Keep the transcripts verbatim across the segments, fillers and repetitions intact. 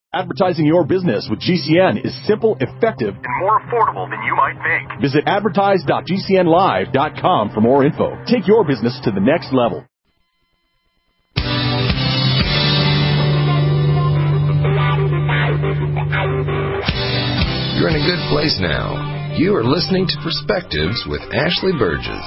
Advertising your business with G C N is simple, effective, and more affordable than you might think. Visit advertise dot g c n live dot com for more info. Take your business to the next level. You're in a good place now. You are listening to Perspectives with Ashley Burgess.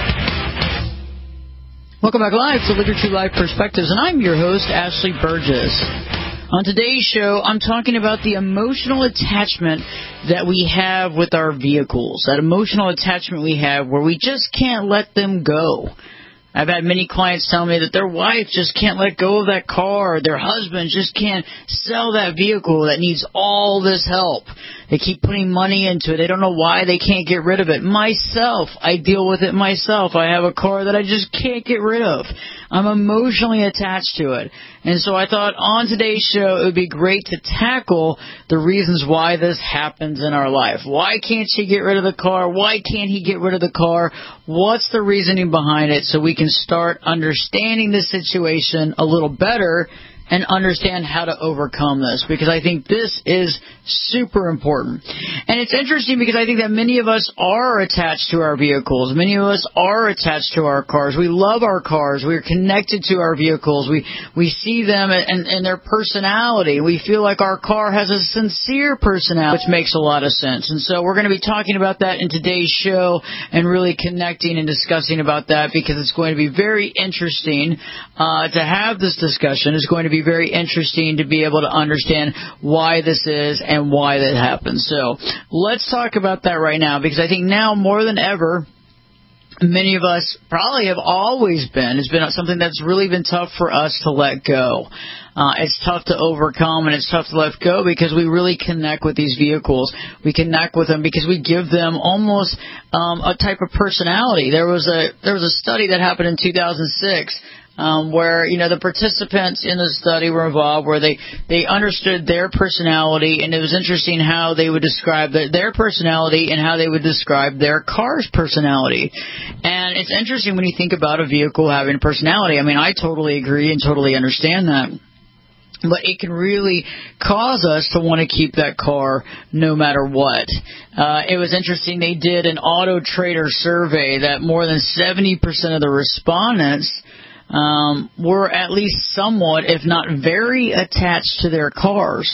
Welcome back live to Live Your True Life Perspectives, and I'm your host, Ashley Burgess. On today's show, I'm talking about the emotional attachment that we have with our vehicles, that emotional attachment we have where we just can't let them go. I've had many clients tell me that their wife just can't let go of that car, or their husband just can't sell that vehicle that needs all this help. They keep putting money into it. They don't know why they can't get rid of it. Myself, I deal with it myself. I have a car that I just can't get rid of. I'm emotionally attached to it. And so I thought on today's show it would be great to tackle the reasons why this happens in our life. Why can't she get rid of the car? Why can't he get rid of the car? What's the reasoning behind it so we can start understanding the situation a little better and understand how to overcome this, because I think this is super important. And it's interesting because I think that many of us are attached to our vehicles. Many of us are attached to our cars. We love our cars. We're connected to our vehicles. We we see them and, and their personality. We feel like our car has a sincere personality, which makes a lot of sense. And so we're going to be talking about that in today's show and really connecting and discussing about that, because it's going to be very interesting uh, to have this discussion. It's going to be very interesting to be able to understand why this is and why that happens. So let's talk about that right now, because I think now more than ever, many of us probably have always been, it's been something that's really been tough for us to let go. Uh, it's tough to overcome, and it's tough to let go because we really connect with these vehicles. We connect with them because we give them almost um, a type of personality. There was a there was a study that happened in two thousand six Um, where, you know, the participants in the study were involved, where they, they understood their personality, and it was interesting how they would describe their, their personality and how they would describe their car's personality. And it's interesting when you think about a vehicle having a personality. I mean, I totally agree and totally understand that. But it can really cause us to want to keep that car no matter what. Uh, it was interesting. They did an Auto Trader survey that more than seventy percent of the respondents Um, were at least somewhat, if not very, attached to their cars.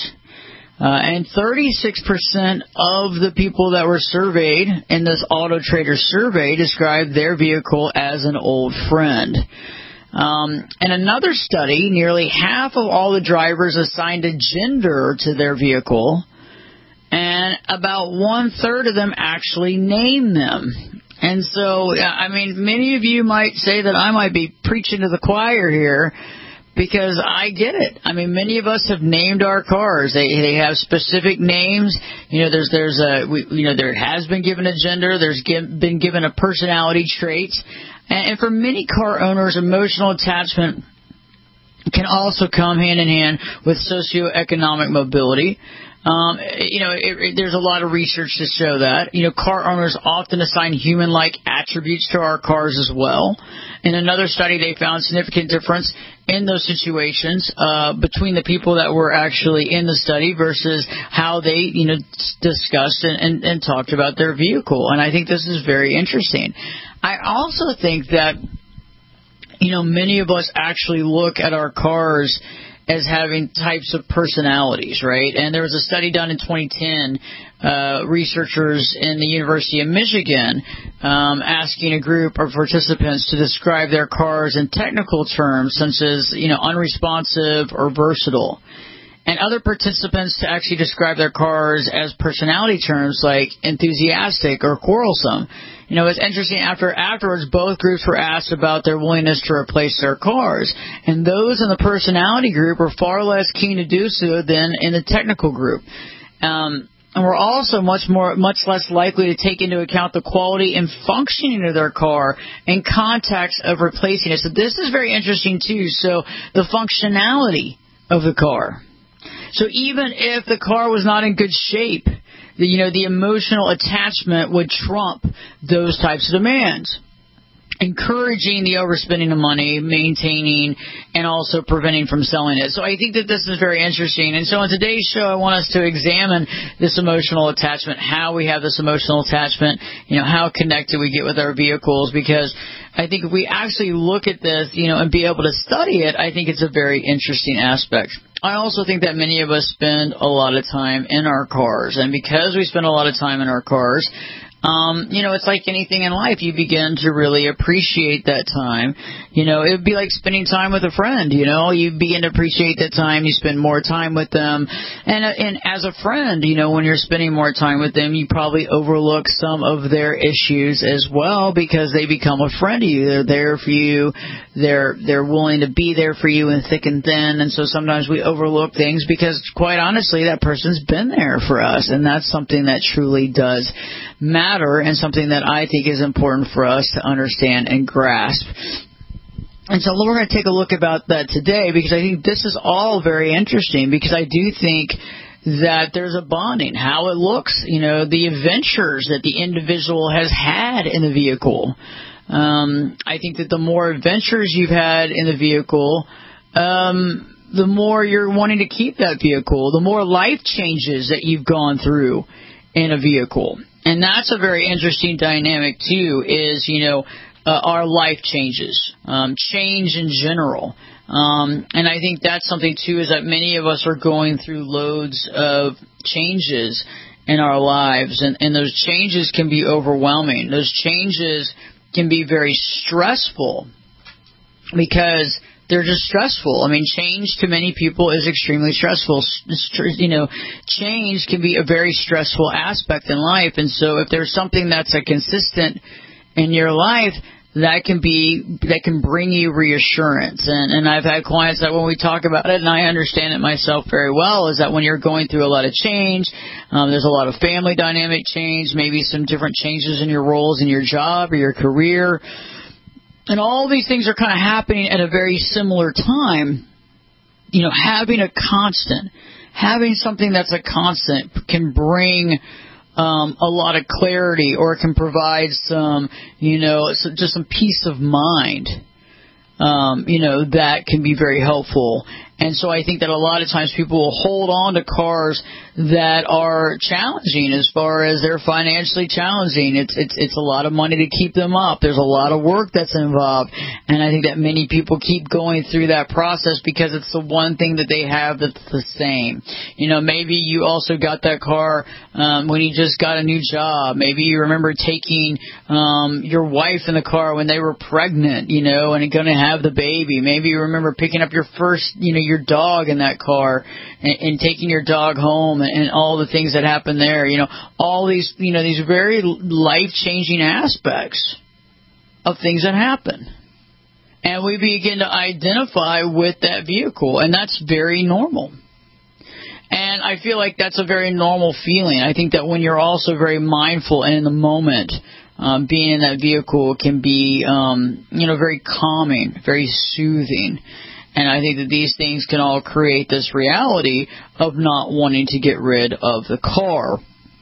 Uh, and thirty-six percent of the people that were surveyed in this Auto Trader survey described their vehicle as an old friend. Um, in another study, nearly half of all the drivers assigned a gender to their vehicle, and about one-third of them actually named them. And so, I mean, many of you might say that I might be preaching to the choir here, because I get it. I mean, many of us have named our cars. They they have specific names. You know, there's there's a we, you know there has been given a gender. There's give, been given a personality trait, and, and for many car owners, emotional attachment can also come hand in hand with socioeconomic mobility. Um, you know, it, it, there's a lot of research to show that. You know, car owners often assign human-like attributes to our cars as well. In another study, they found significant difference in those situations uh, between the people that were actually in the study versus how they, you know, discussed and, and, and talked about their vehicle. And I think this is very interesting. I also think that, you know, many of us actually look at our cars as having types of personalities, right? And there was a study done in twenty ten, uh, researchers in the University of Michigan um, asking a group of participants to describe their cars in technical terms such as, you know, unresponsive or versatile. And other participants to actually describe their cars as personality terms like enthusiastic or quarrelsome. You know, it's interesting, after afterwards, both groups were asked about their willingness to replace their cars. And those in the personality group were far less keen to do so than in the technical group. Um, and were also much more, much less likely to take into account the quality and functioning of their car in context of replacing it. So this is very interesting, too. So the functionality of the car. So even if the car was not in good shape, the, you know, the emotional attachment would trump those types of demands. encouraging the overspending of money, maintaining, and also preventing from selling it. So I think that this is very interesting. And so on today's show, I want us to examine this emotional attachment, how we have this emotional attachment, you know, how connected we get with our vehicles, because I think if we actually look at this, you know, and be able to study it, I think it's a very interesting aspect. I also think that many of us spend a lot of time in our cars, and because we spend a lot of time in our cars, Um, you know, it's like anything in life. You begin to really appreciate that time. You know, it would be like spending time with a friend, you know. You begin to appreciate that time. You spend more time with them. And, uh, and as a friend, you know, when you're spending more time with them, you probably overlook some of their issues as well because they become a friend to you. They're there for you. They're, they're willing to be there for you in thick and thin. And so sometimes we overlook things because, quite honestly, that person's been there for us. And that's something that truly does matter, and something that I think is important for us to understand and grasp. And so we're going to take a look about that today, because I think this is all very interesting, because I do think that there's a bonding, how it looks, you know, the adventures that the individual has had in the vehicle. Um, I think that the more adventures you've had in the vehicle, um, the more you're wanting to keep that vehicle, the more life changes that you've gone through in a vehicle. And that's a very interesting dynamic, too, is, you know, uh, our life changes, um, change in general. Um, and I think that's something, too, is that many of us are going through loads of changes in our lives. And, and those changes can be overwhelming. Those changes can be very stressful because they're just stressful. I mean, change to many people is extremely stressful. You know, change can be a very stressful aspect in life. And so if there's something that's a consistent in your life, that can be, that can bring you reassurance. And, and I've had clients that when we talk about it, and I understand it myself very well, is that when you're going through a lot of change, um, there's a lot of family dynamic change, maybe some different changes in your roles in your job or your career, and all these things are kind of happening at a very similar time. You know, having a constant, having something that's a constant can bring um, a lot of clarity, or it can provide some, you know, just some peace of mind. Um, you know, that can be very helpful. And so I think that a lot of times people will hold on to cars that are challenging as far as they're financially challenging. It's it's it's a lot of money to keep them up. There's a lot of work that's involved. And I think that many people keep going through that process because it's the one thing that they have that's the same. You know, maybe you also got that car um, when you just got a new job. Maybe you remember taking um, your wife in the car when they were pregnant, you know, and going to have the baby. Maybe you remember picking up your first, you know, your dog in that car and, and taking your dog home and, and all the things that happen there. You know, all these, you know, these very life-changing aspects of things that happen. And we begin to identify with that vehicle, and that's very normal. And I feel like that's a very normal feeling. I think that when you're also very mindful and in the moment, um, being in that vehicle can be, um, you know, very calming, very soothing. And I think that these things can all create this reality of not wanting to get rid of the car.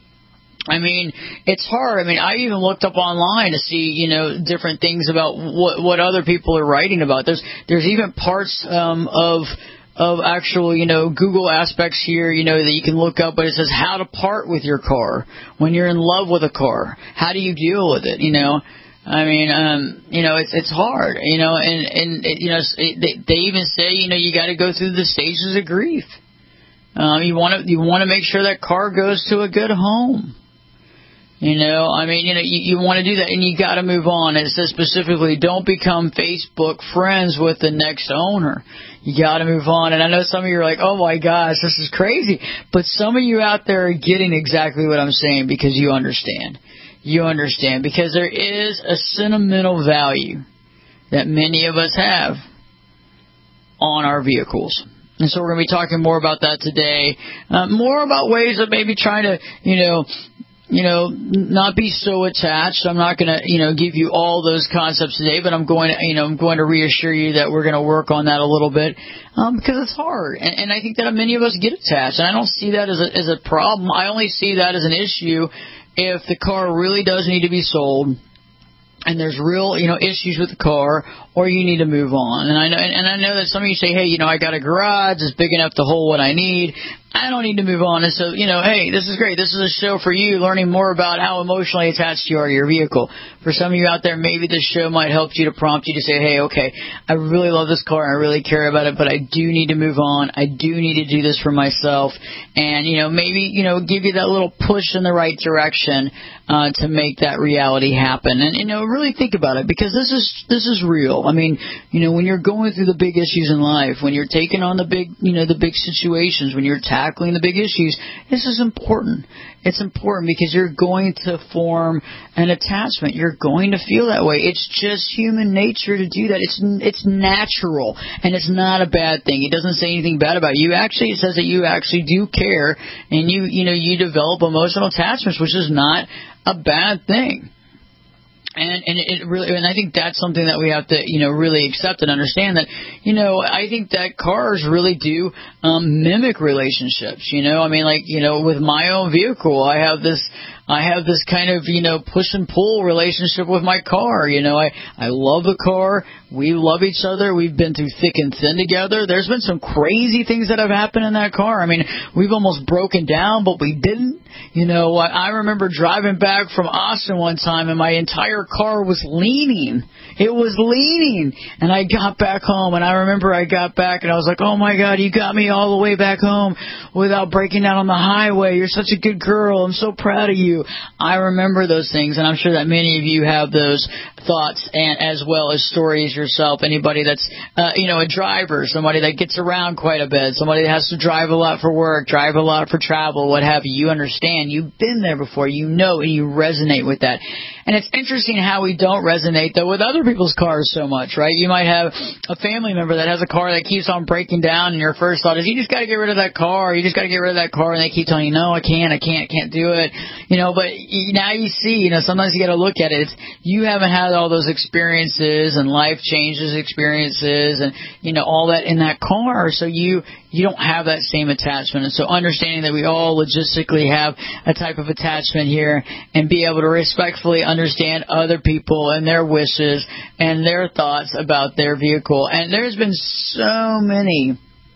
I mean, it's hard. I mean, I even looked up online to see, you know, different things about what what other people are writing about. There's there's even parts um, of of actual, you know, Google aspects here, you know, that you can look up, but it says how to part with your car when you're in love with a car. How do you deal with it, you know? I mean, um, you know, it's it's hard, you know, and, and it, you know, it, they, they even say, you know, you got to go through the stages of grief. Um, you want to you want to make sure that car goes to a good home. You know, I mean, you know, you, you want to do that, and you got to move on. It says specifically, don't become Facebook friends with the next owner. You got to move on. And I know some of you are like, oh my gosh, this is crazy. But some of you out there are getting exactly what I'm saying because you understand. You understand, because there is a sentimental value that many of us have on our vehicles. And so we're going to be talking more about that today. Uh, more about ways of maybe trying to, you know, you know, not be so attached. I'm not going to, you know, give you all those concepts today, but I'm going to, you know, I'm going to reassure you that we're going to work on that a little bit um, because it's hard. And, and I think that many of us get attached, and I don't see that as a, as a problem. I only see that as an issue if the car really does need to be sold, and there's real, you know, issues with the car, or you need to move on. And I know, and I know that some of you say, hey, you know, I got a garage, it's big enough to hold what I need. I don't need to move on. And so, you know, hey, this is great. This is a show for you, learning more about how emotionally attached you are to your vehicle. For some of you out there, maybe this show might help you to prompt you to say, hey, okay, I really love this car, I really care about it, but I do need to move on. I do need to do this for myself. And, you know, maybe, you know, give you that little push in the right direction uh, to make that reality happen. And, you know, really think about it, because this is this is real. I mean, you know, when you're going through the big issues in life, when you're taking on the big, you know, the big situations, when you're tackling the big issues, this is important. It's important because you're going to form an attachment. You're going to feel that way. It's just human nature to do that. It's it's natural, and it's not a bad thing. It doesn't say anything bad about you. Actually, it says that you actually do care, and you you know you develop emotional attachments, which is not a bad thing. And, and it really, and I think that's something that we have to, you know, really accept and understand that, you know, I think that cars really do um, mimic relationships. You know, I mean, like, you know, with my own vehicle, I have this. I have this kind of, you know, push and pull relationship with my car. You know, I, I love the car. We love each other. We've been through thick and thin together. There's been some crazy things that have happened in that car. I mean, we've almost broken down, but we didn't. You know, I, I remember driving back from Austin one time, and my entire car was leaning. It was leaning. And I got back home, and I remember I got back, and I was like, oh, my God, you got me all the way back home without breaking down on the highway. You're such a good girl. I'm so proud of you. I remember those things, and I'm sure that many of you have those thoughts, and as well as stories yourself. Anybody that's, uh, you know, a driver, somebody that gets around quite a bit, somebody that has to drive a lot for work, drive a lot for travel, what have you. You understand. You've been there before. You know, and you resonate with that. And it's interesting how we don't resonate, though, with other people's cars so much, right? You might have a family member that has a car that keeps on breaking down, and your first thought is, you just got to get rid of that car. You just got to get rid of that car. And they keep telling you, no, I can't, I can't, can't do it. You know, but now you see, you know, sometimes you got to look at it. It's, you haven't had all those experiences and life changes experiences and, you know, all that in that car. So you, you don't have that same attachment. And so understanding that we all logistically have a type of attachment here, and be able to respectfully understand other people and their wishes and their thoughts about their vehicle. And there's been so many,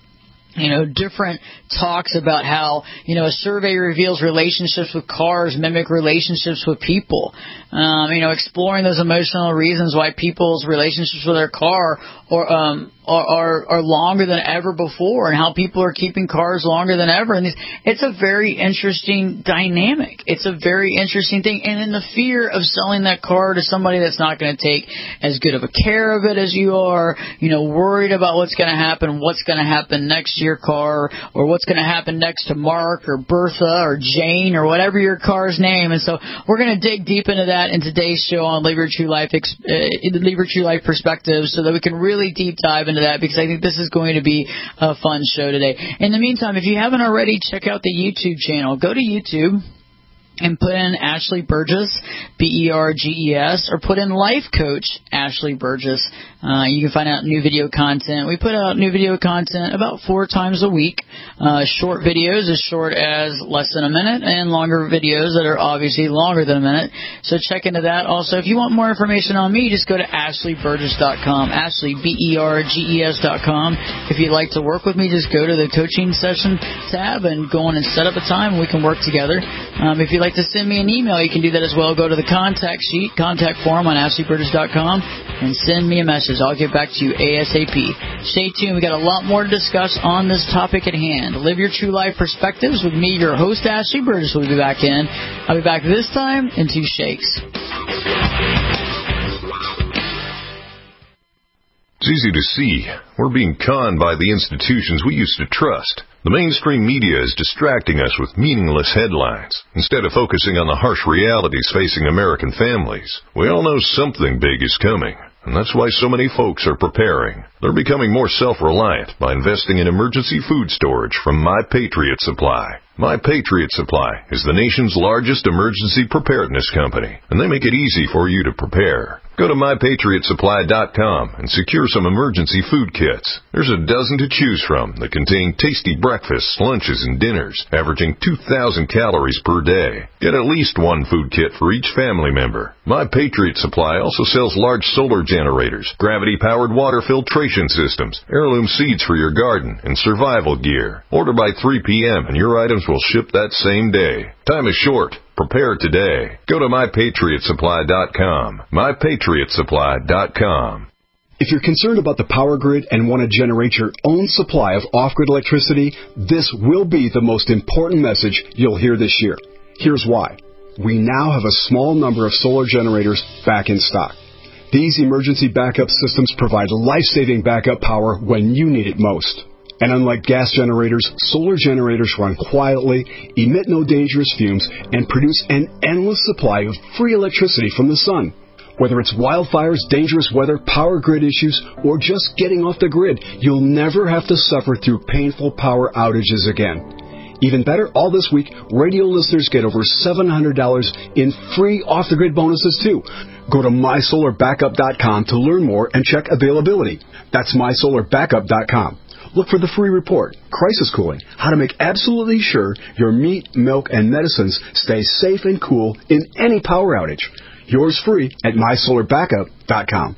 you know, different talks about how, you know, a survey reveals relationships with cars mimic relationships with people. Um, you know, exploring those emotional reasons why people's relationships with their car or um, are, are are longer than ever before, and how people are keeping cars longer than ever. And it's a very interesting dynamic. It's a very interesting thing. And in the fear of selling that car to somebody that's not going to take as good of a care of it as you are, you know, worried about what's going to happen, what's going to happen next to your car, or what's going to happen next to Mark or Bertha or Jane or whatever your car's name. And so we're going to dig deep into that in today's show on Live Your True Life, uh, Live Your True Life Perspectives, so that we can really deep dive into that, because I think this is going to be a fun show today. In the meantime, if you haven't already, check out the YouTube channel. Go to YouTube and put in Ashley Burgess, B E R G E S, or put in Life Coach Ashley Burgess. Uh, you can find out new video content. We put out new video content about four times a week. Uh, short videos as short as less than a minute, and longer videos that are obviously longer than a minute. So check into that. Also, if you want more information on me, just go to ashley burgess dot com. Ashley, B E R G E S dot com. If you'd like to work with me, just go to the coaching session tab and go on and set up a time, and we can work together. Um, if you'd like to send me an email, you can do that as well. Go to the contact sheet, contact form on ashley burgess dot com, and send me a message. I'll get back to you ASAP. Stay tuned. We got a lot more to discuss on this topic at hand. Live Your True Life Perspectives with me, your host, Ashley Burgess, will be back in. I'll be back this time in two shakes. It's easy to see. We're being conned by the institutions we used to trust. The mainstream media is distracting us with meaningless headlines, instead of focusing on the harsh realities facing American families. We all know something big is coming, and that's why so many folks are preparing. They're becoming more self-reliant by investing in emergency food storage from My Patriot Supply. My Patriot Supply is the nation's largest emergency preparedness company, and they make it easy for you to prepare. Go to my patriot supply dot com and secure some emergency food kits. There's a dozen to choose from that contain tasty breakfasts, lunches, and dinners, averaging two thousand calories per day. Get at least one food kit for each family member. My Patriot Supply also sells large solar generators, gravity-powered water filtration systems, heirloom seeds for your garden, and survival gear. Order by three p.m. and your items will ship that same day. Time is short. Prepare today. Go to my patriot supply dot com. my patriot supply dot com. If you're concerned about the power grid and want to generate your own supply of off-grid electricity, this will be the most important message you'll hear this year. Here's why. We now have a small number of solar generators back in stock. These emergency backup systems provide life-saving backup power when you need it most. And unlike gas generators, solar generators run quietly, emit no dangerous fumes, and produce an endless supply of free electricity from the sun. Whether it's wildfires, dangerous weather, power grid issues, or just getting off the grid, you'll never have to suffer through painful power outages again. Even better, all this week, radio listeners get over seven hundred dollars in free off-the-grid bonuses, too. Go to my solar backup dot com to learn more and check availability. That's my solar backup dot com. Look for the free report, Crisis Cooling, how to make absolutely sure your meat, milk, and medicines stay safe and cool in any power outage. Yours free at my solar backup dot com.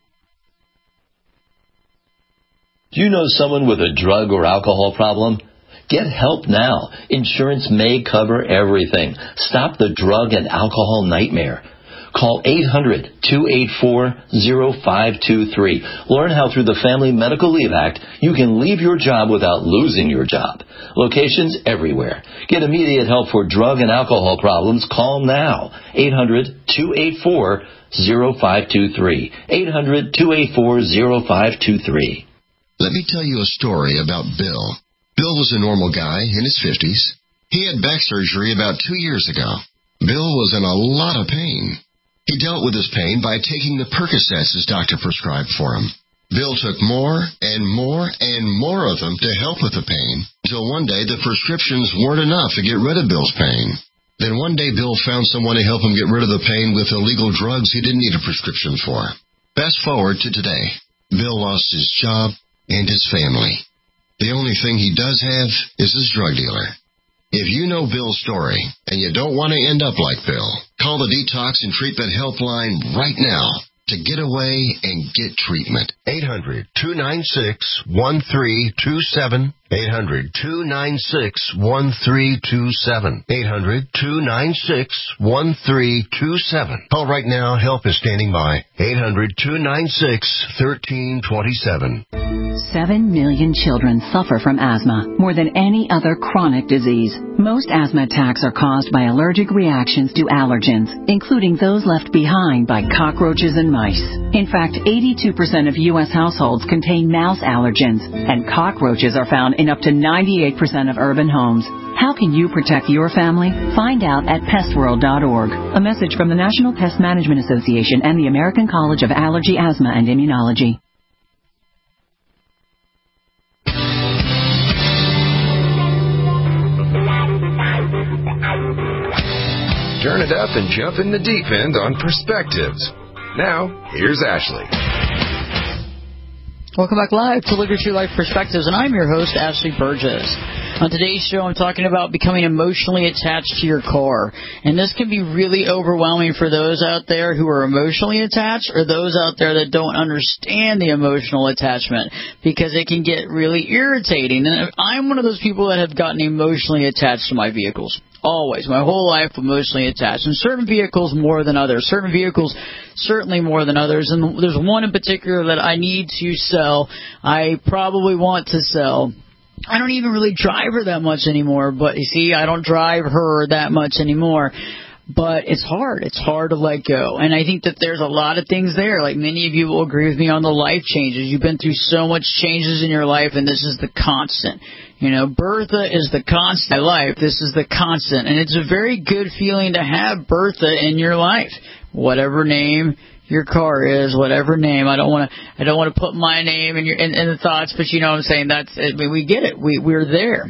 Do you know someone with a drug or alcohol problem? Get help now. Insurance may cover everything. Stop the drug and alcohol nightmare. Call eight hundred, two eight four, zero five two three. Learn how through the Family Medical Leave Act you can leave your job without losing your job. Locations everywhere. Get immediate help for drug and alcohol problems. Call now. eight hundred, two eight four, zero five two three. eight hundred, two eight four, zero five two three. Let me tell you a story about Bill. Bill was a normal guy in his fifties. He had back surgery about two years ago. Bill was in a lot of pain. He dealt with his pain by taking the Percocets his doctor prescribed for him. Bill took more and more and more of them to help with the pain, until one day the prescriptions weren't enough to get rid of Bill's pain. Then one day Bill found someone to help him get rid of the pain with illegal drugs he didn't need a prescription for. Fast forward to today. Bill lost his job and his family. The only thing he does have is his drug dealer. If you know Bill's story and you don't want to end up like Bill, call the Detox and Treatment Helpline right now to get away and get treatment. eight hundred, two nine six, one three two seven. eight hundred, two nine six, one three two seven. eight hundred, two nine six, one three two seven. Call right now. Help is standing by. eight hundred, two nine six, one three two seven. Seven million children suffer from asthma, more than any other chronic disease. Most asthma attacks are caused by allergic reactions to allergens, including those left behind by cockroaches and mice. In fact, eighty-two percent of U S households contain mouse allergens, and cockroaches are found in up to ninety-eight percent of urban homes. How can you protect your family? Find out at pest world dot org. A message from the National Pest Management Association and the American College of Allergy, Asthma, and Immunology. Turn it up and jump in the deep end on Perspectives. Now, here's Ashley. Welcome back live to Live Your True Life Perspectives, and I'm your host, Ashley Burgess. On today's show, I'm talking about becoming emotionally attached to your car. And this can be really overwhelming for those out there who are emotionally attached or those out there that don't understand the emotional attachment, because it can get really irritating. And I'm one of those people that have gotten emotionally attached to my vehicles. Always. My whole life emotionally attached. And certain vehicles more than others. Certain vehicles certainly more than others. And there's one in particular that I need to sell. I probably want to sell. I don't even really drive her that much anymore. But you see, I don't drive her that much anymore. But it's hard. It's hard to let go. And I think that there's a lot of things there. Like many of you will agree with me on the life changes. You've been through so much changes in your life, and this is the constant. You know, Bertha is the constant in life. This is the constant. And it's a very good feeling to have Bertha in your life. Whatever name your car is, whatever name. I don't want to I don't want to put my name in your in, in the thoughts, but you know what I'm saying. That's we, we get it. We we're there.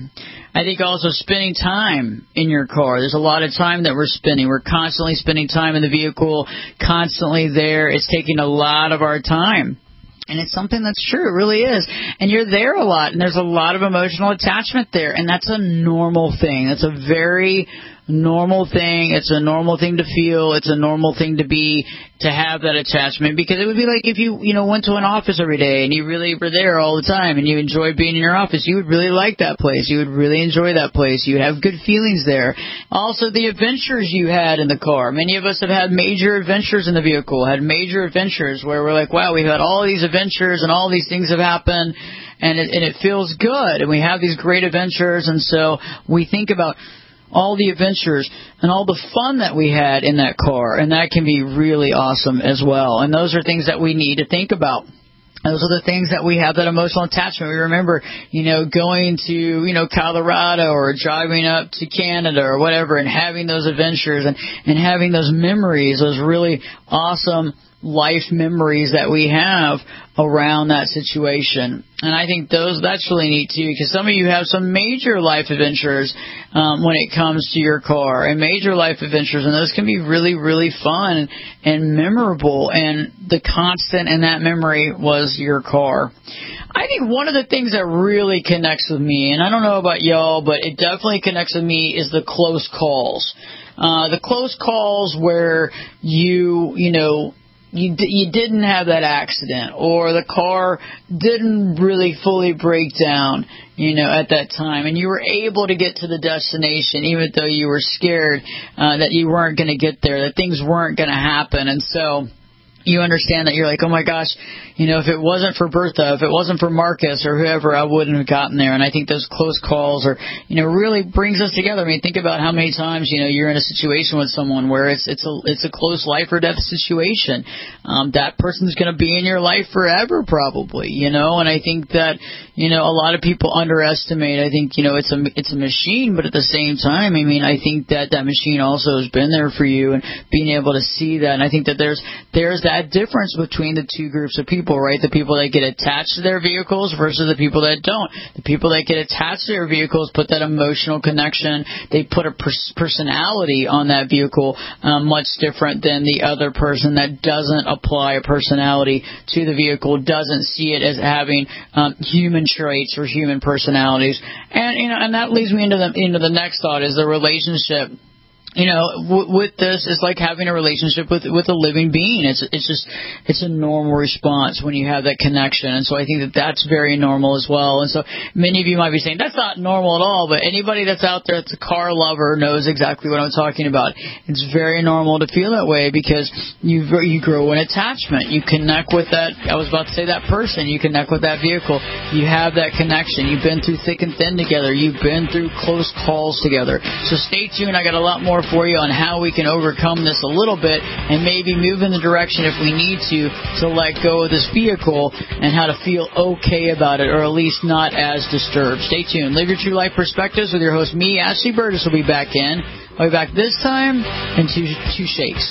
I think also spending time in your car. There's a lot of time that we're spending. We're constantly spending time in the vehicle, constantly there. It's taking a lot of our time. And it's something that's true. It really is. And you're there a lot, and there's a lot of emotional attachment there. And that's a normal thing. That's a very normal thing. It's a normal thing to feel. It's a normal thing to be, to have that attachment. Because it would be like if you, you know, went to an office every day and you really were there all the time and you enjoyed being in your office. You would really like that place. You would really enjoy that place. You would have good feelings there. Also, the adventures you had in the car. Many of us have had major adventures in the vehicle, had major adventures where we're like, wow, we've had all these adventures and all these things have happened. And it, and it feels good. And we have these great adventures. And so we think about all the adventures and all the fun that we had in that car, and that can be really awesome as well. And those are things that we need to think about. Those are the things that we have that emotional attachment. We remember, you know, going to, you know, Colorado or driving up to Canada or whatever and having those adventures and, and having those memories, those really awesome life memories that we have around that situation. And I think those that's really neat too, because some of you have some major life adventures um, when it comes to your car, and major life adventures, and those can be really, really fun and memorable, and the constant in that memory was your car. I think one of the things that really connects with me, and I don't know about y'all, but it definitely connects with me, is the close calls. Uh, the close calls where you, you know, You, d- you didn't have that accident, or the car didn't really fully break down, you know, at that time, and you were able to get to the destination even though you were scared uh, that you weren't going to get there, that things weren't going to happen. And so you understand that you're like, oh my gosh, you know, if it wasn't for Bertha, if it wasn't for Marcus or whoever, I wouldn't have gotten there. And I think those close calls are, you know, really brings us together. I mean, think about how many times, you know, you're in a situation with someone where it's it's a it's a close life or death situation. Um, that person's going to be in your life forever, probably, you know. And I think that, you know, a lot of people underestimate. I think, you know, it's a it's a machine, but at the same time, I mean, I think that that machine also has been there for you, and being able to see that. And I think that there's there's that difference between the two groups of people, right? The people that get attached to their vehicles versus the people that don't. The people that get attached to their vehicles put that emotional connection. They put a pers- personality on that vehicle, um, much different than the other person that doesn't apply a personality to the vehicle, doesn't see it as having um, human traits or human personalities. And you know, and that leads me into the into the next thought, is the relationship. You know, w- with this, it's like having a relationship with with a living being. It's it's just it's a normal response when you have that connection, and so I think that that's very normal as well. And so many of you might be saying that's not normal at all, but anybody that's out there that's a car lover knows exactly what I'm talking about. It's very normal to feel that way because you you grow an attachment. You connect with that. I was about to say that person. You connect with that vehicle. You have that connection. You've been through thick and thin together. You've been through close calls together. So stay tuned. I got a lot more for you on how we can overcome this a little bit and maybe move in the direction, if we need to, to let go of this vehicle, and how to feel okay about it, or at least not as disturbed. Stay tuned. Live Your True Life Perspectives with your host, me, Ashley Burgess, will be back in. I'll be back this time in two, two shakes.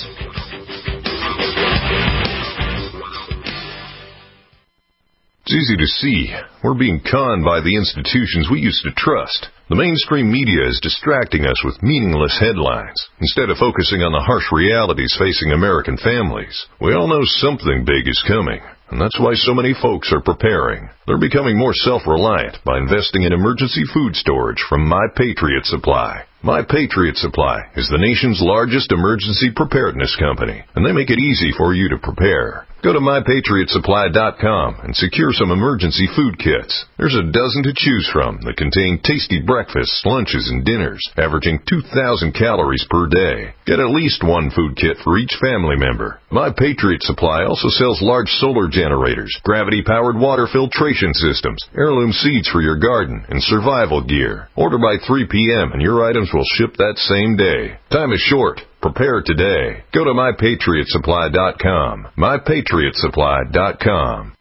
It's easy to see. We're being conned by the institutions we used to trust. The mainstream media is distracting us with meaningless headlines instead of focusing on the harsh realities facing American families. We all know something big is coming, and that's why so many folks are preparing. They're becoming more self-reliant by investing in emergency food storage from My Patriot Supply. My Patriot Supply is the nation's largest emergency preparedness company, and they make it easy for you to prepare. Go to my patriot supply dot com and secure some emergency food kits. There's a dozen to choose from that contain tasty breakfasts, lunches, and dinners, averaging two thousand calories per day. Get at least one food kit for each family member. My Patriot Supply also sells large solar generators, gravity-powered water filtration systems, heirloom seeds for your garden, and survival gear. Order by three p.m. and your items will ship that same day. Time is short. Prepare today. Go to my patriot supply dot com. my patriot supply dot com.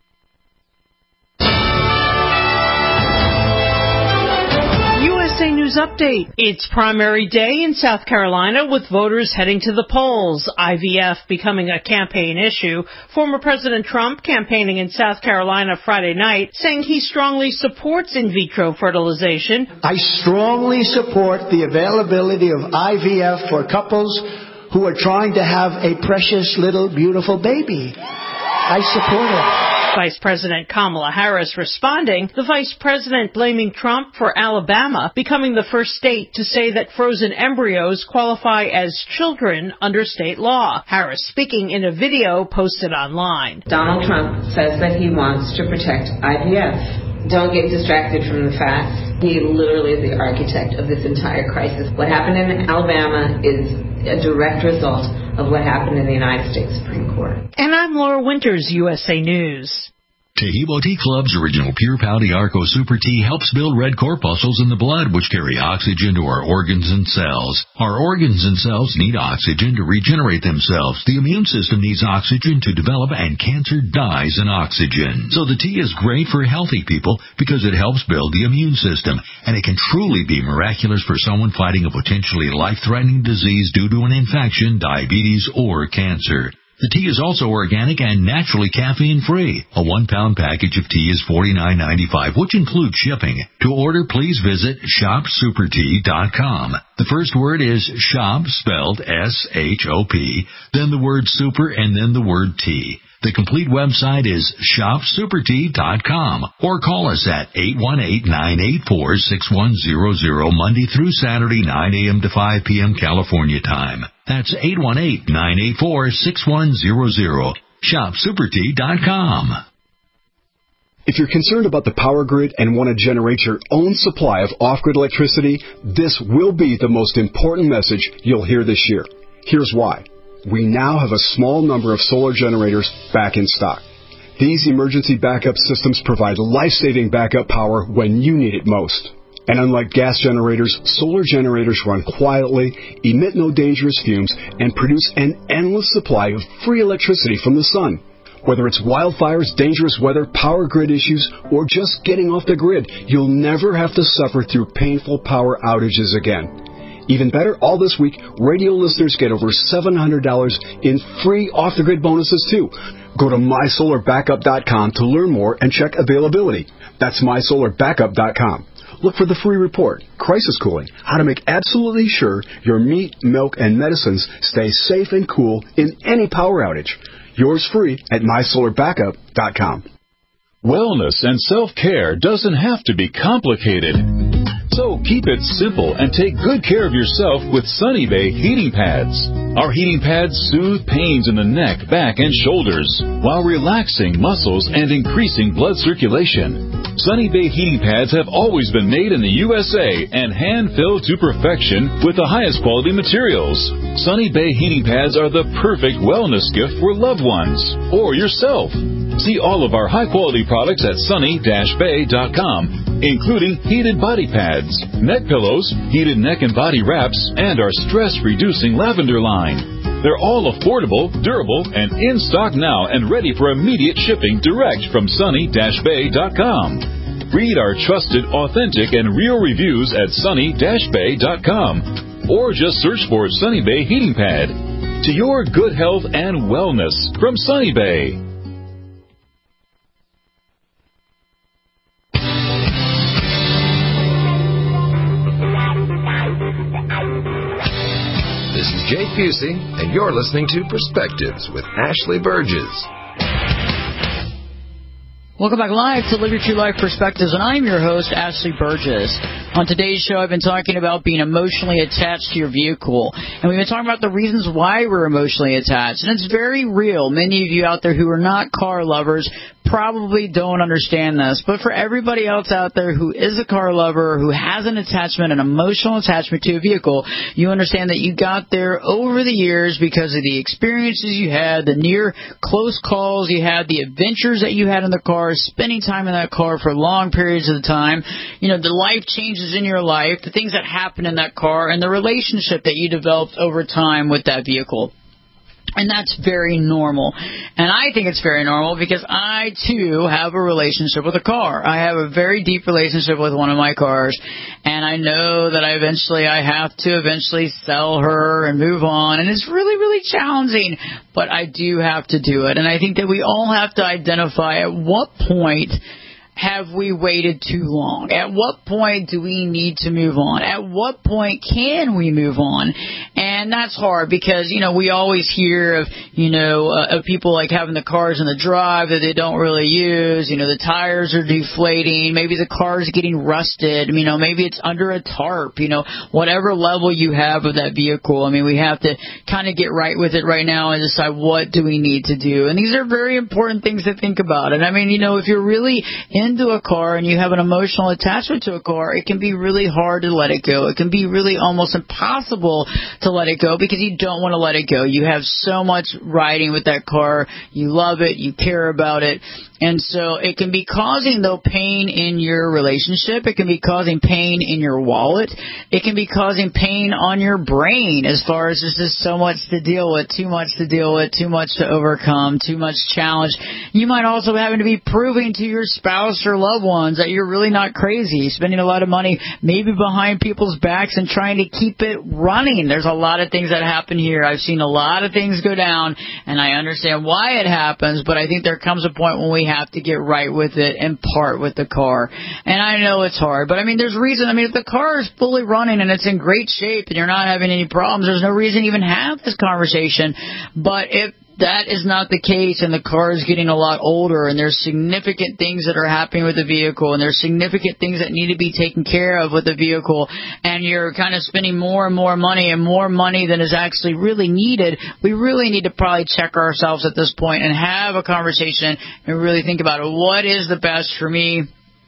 U S A News News Update. It's primary day in South Carolina with voters heading to the polls. I V F becoming a campaign issue. Former President Trump campaigning in South Carolina Friday night, saying he strongly supports in vitro fertilization. I strongly support the availability of I V F for couples who are trying to have a precious little beautiful baby. I support it. Vice President Kamala Harris responding, the Vice President blaming Trump for Alabama becoming the first state to say that frozen embryos qualify as children under state law. Harris speaking in a video posted online. Donald Trump says that he wants to protect I V F. Don't get distracted from the facts. He literally is the architect of this entire crisis. What happened in Alabama is a direct result of what happened in the United States Supreme Court. And I'm Laura Winters, U S A News. Taheebo Tea Club's original Pure Pouty Arco Super Tea helps build red corpuscles in the blood, which carry oxygen to our organs and cells. Our organs and cells need oxygen to regenerate themselves. The immune system needs oxygen to develop, and cancer dies in oxygen. So the tea is great for healthy people because it helps build the immune system, and it can truly be miraculous for someone fighting a potentially life-threatening disease due to an infection, diabetes, or cancer. The tea is also organic and naturally caffeine-free. A one-pound package of tea is forty-nine ninety-five, which includes shipping. To order, please visit shop super tea dot com. The first word is shop, spelled S H O P, then the word super, and then the word tea. The complete website is shop super tea dot com, or call us at eight one eight, nine eight four, six one zero zero Monday through Saturday, nine a.m. to five p.m. California time. That's eight one eight, nine eight four, six one zero zero. shop super tea dot com. If you're concerned about the power grid and want to generate your own supply of off-grid electricity, this will be the most important message you'll hear this year. Here's why. We now have a small number of solar generators back in stock. These emergency backup systems provide life-saving backup power when you need it most. And unlike gas generators, solar generators run quietly, emit no dangerous fumes, and produce an endless supply of free electricity from the sun. Whether it's wildfires, dangerous weather, power grid issues, or just getting off the grid, you'll never have to suffer through painful power outages again. Even better, all this week, radio listeners get over seven hundred dollars in free off-the-grid bonuses, too. Go to my solar backup dot com to learn more and check availability. That's my solar backup dot com. Look for the free report, Crisis Cooling, how to make absolutely sure your meat, milk, and medicines stay safe and cool in any power outage. Yours free at my solar backup dot com. Wellness and self-care doesn't have to be complicated. So keep it simple and take good care of yourself with Sunny Bay heating pads. Our heating pads soothe pains in the neck, back, and shoulders while relaxing muscles and increasing blood circulation. Sunny Bay heating pads have always been made in the U S A and hand-filled to perfection with the highest quality materials. Sunny Bay heating pads are the perfect wellness gift for loved ones or yourself. See all of our high-quality products at sunny dash bay dot com, including heated body pads, neck pillows, heated neck and body wraps, and our stress-reducing lavender line. They're all affordable, durable, and in stock now and ready for immediate shipping direct from sunny dash bay dot com. Read our trusted, authentic, and real reviews at sunny dash bay dot com, or just search for Sunny Bay Heating Pad. To your good health and wellness from Sunny Bay. This is Jake Busey, and you're listening to Perspectives with Ashley Burgess. Welcome back live to Live Your True Life Perspectives, and I'm your host, Ashley Burgess. On today's show, I've been talking about being emotionally attached to your vehicle, and we've been talking about the reasons why we're emotionally attached, and it's very real. Many of you out there who are not car lovers probably don't understand this, but for everybody else out there who is a car lover, who has an attachment, an emotional attachment to a vehicle, you understand that you got there over the years because of the experiences you had, the near close calls you had, the adventures that you had in the car, spending time in that car for long periods of time, you know, the life changes in your life, the things that happen in that car, and the relationship that you developed over time with that vehicle. And that's very normal. And I think it's very normal because I, too, have a relationship with a car. I have a very deep relationship with one of my cars. And I know that I eventually, I have to eventually sell her and move on. And it's really, really challenging. But I do have to do it. And I think that we all have to identify at what point have we waited too long? At what point do we need to move on? At what point can we move on? And that's hard because, you know, we always hear of, you know, uh, of people like having the cars in the drive that they don't really use. You know, the tires are deflating. Maybe the car's getting rusted. You know, maybe it's under a tarp. You know, whatever level you have of that vehicle. I mean, we have to kind of get right with it right now and decide what do we need to do. And these are very important things to think about. And I mean, you know, if you're really in into a car and you have an emotional attachment to a car, it can be really hard to let it go. It can be really almost impossible to let it go because you don't want to let it go. You have so much riding with that car. You love it. You care about it. And so it can be causing, though, pain in your relationship. It can be causing pain in your wallet. It can be causing pain on your brain as far as there's just so much to deal with, too much to deal with, too much to overcome, too much challenge. You might also be having to be proving to your spouse or loved ones that you're really not crazy, spending a lot of money maybe behind people's backs and trying to keep it running. There's a lot of things that happen here. I've seen a lot of things go down, and I understand why it happens, but I think there comes a point when we have to get right with it and part with the car. And I know it's hard, but I mean, there's reason. I mean, if the car is fully running and it's in great shape and you're not having any problems, there's no reason to even have this conversation. But if that is not the case and the car is getting a lot older and there's significant things that are happening with the vehicle and there's significant things that need to be taken care of with the vehicle and you're kind of spending more and more money and more money than is actually really needed, we really need to probably check ourselves at this point and have a conversation and really think about it. What is the best for me?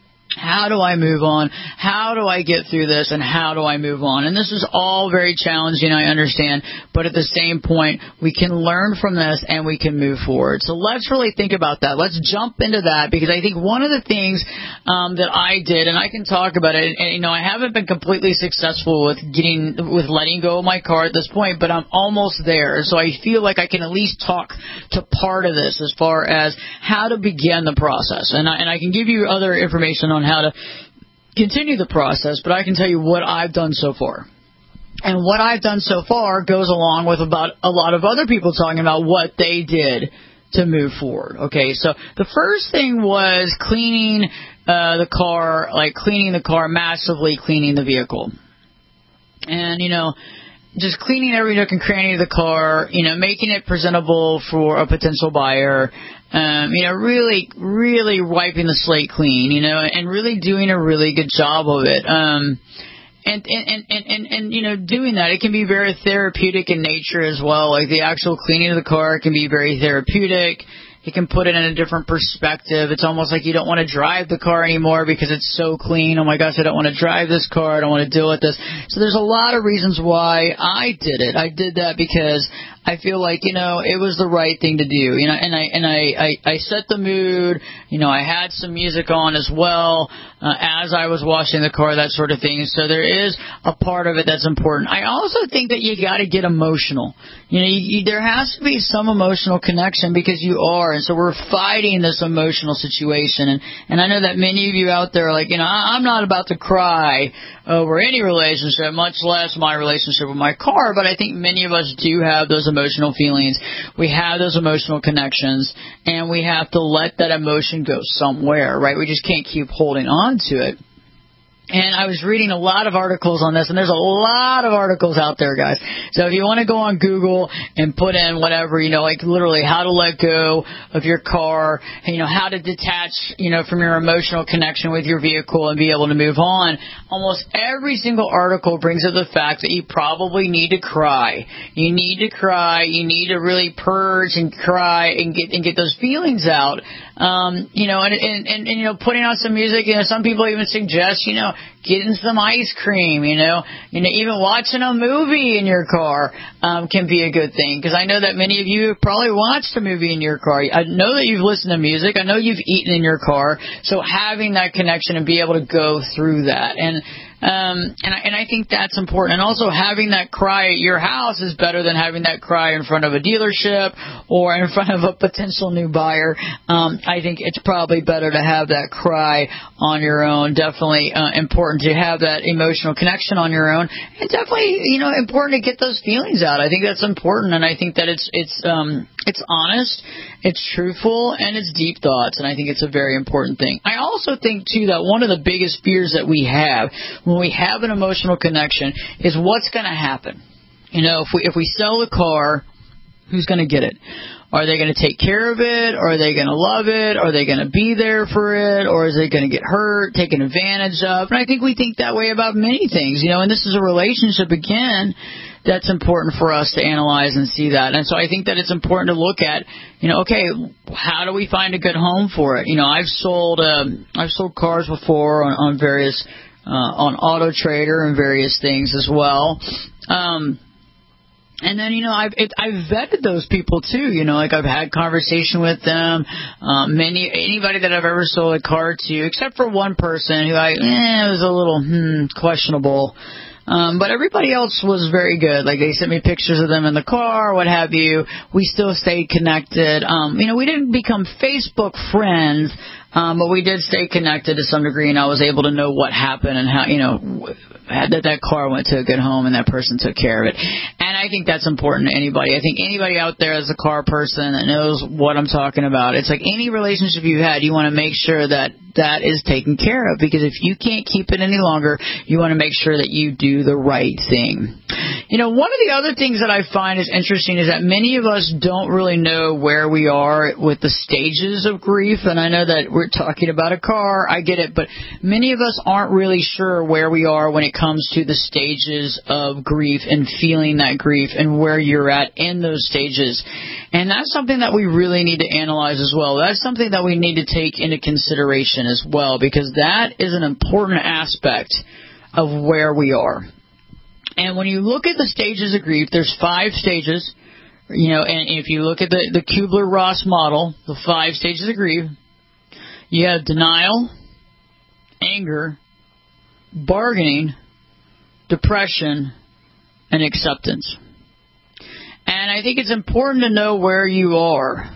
How do I move on? How do I get through this? And how do I move on? And this is all very challenging, I understand. But at the same point, we can learn from this and we can move forward. So let's really think about that. Let's jump into that because I think one of the things um, that I did, and I can talk about it, and, you know, I haven't been completely successful with getting, with letting go of my car at this point, but I'm almost there. So I feel like I can at least talk to part of this as far as how to begin the process. And I, and I can give you other information on how to continue the process, but I can tell you what I've done so far. And what I've done so far goes along with about a lot of other people talking about what they did to move forward. Okay, so the first thing was cleaning uh, the car, like cleaning the car, massively cleaning the vehicle. And, you know, just cleaning every nook and cranny of the car, you know, making it presentable for a potential buyer, um, you know, really, really wiping the slate clean, you know, and really doing a really good job of it. Um, and, and, and, and, and, you know, doing that, it can be very therapeutic in nature as well. Like the actual cleaning of the car can be very therapeutic. You can put it in a different perspective. It's almost like you don't want to drive the car anymore because it's so clean. Oh, my gosh, I don't want to drive this car. I don't want to deal with this. So there's a lot of reasons why I did it. I did that because I feel like, you know, it was the right thing to do. You know, and I and I, I, I set the mood. You know, I had some music on as well uh, as I was washing the car, that sort of thing. So there is a part of it that's important. I also think that you got to get emotional. You know, you, you, there has to be some emotional connection because you are. And so we're fighting this emotional situation. And, and I know that many of you out there are like, you know, I, I'm not about to cry over any relationship, much less my relationship with my car, but I think many of us do have those emotional feelings. We have those emotional connections, and we have to let that emotion go somewhere, right? We just can't keep holding on to it. And I was reading a lot of articles on this, and there's a lot of articles out there, guys. So if you want to go on Google and put in whatever, you know, like literally how to let go of your car, you know, how to detach, you know, from your emotional connection with your vehicle and be able to move on, almost every single article brings up the fact that you probably need to cry. You need to cry. You need to really purge and cry and get and get those feelings out. Um, you know, and, and, and, and, you know, putting on some music, you know, some people even suggest, you know, getting some ice cream, you know, you know, even watching a movie in your car, um, can be a good thing. Because I know that many of you have probably watched a movie in your car. I know that you've listened to music. I know you've eaten in your car. So having that connection and be able to go through that. And, Um, and, I, and I think that's important. And also having that cry at your house is better than having that cry in front of a dealership or in front of a potential new buyer. Um, I think it's probably better to have that cry on your own. Definitely uh, important to have that emotional connection on your own. And definitely, you know, important to get those feelings out. I think that's important. And I think that it's, it's, um, it's honest, it's truthful, and it's deep thoughts. And I think it's a very important thing. I also think, too, that one of the biggest fears that we have when we have an emotional connection is what's going to happen. You know, if we if we sell the car, who's going to get it? Are they going to take care of it? Are they going to love it? Are they going to be there for it? Or is it going to get hurt, taken advantage of? And I think we think that way about many things, you know, and this is a relationship, again, that's important for us to analyze and see that. And so I think that it's important to look at, you know, okay, how do we find a good home for it? You know, I've sold um, I've sold cars before on, on various uh, on Auto Trader and various things as well. Um, and then, you know, I've it, I've vetted those people too. You know, like I've had conversation with them. Um, many anybody that I've ever sold a car to, except for one person who I eh, was a little hmm, questionable. Um, but everybody else was very good. Like, they sent me pictures of them in the car, what have you. We still stayed connected. Um, you know, we didn't become Facebook friends, um, but we did stay connected to some degree, and I was able to know what happened and how, you know, that that car went to a good home and that person took care of it. And I think that's important to anybody. I think anybody out there as a car person that knows what I'm talking about, it's like any relationship you've had, you want to make sure that that is taken care of, because if you can't keep it any longer, you want to make sure that you do the right thing. You know, one of the other things that I find is interesting is that many of us don't really know where we are with the stages of grief. And I know that we're talking about a car, I get it, but many of us aren't really sure where we are when it comes to the stages of grief and feeling that grief and where you're at in those stages. And that's something that we really need to analyze as well. That's something that we need to take into consideration as well, because that is an important aspect of where we are. And when you look at the stages of grief, there's five stages, you know, and if you look at the, the Kubler-Ross model, the five stages of grief, you have denial, anger, bargaining, depression, and acceptance. And I think it's important to know where you are.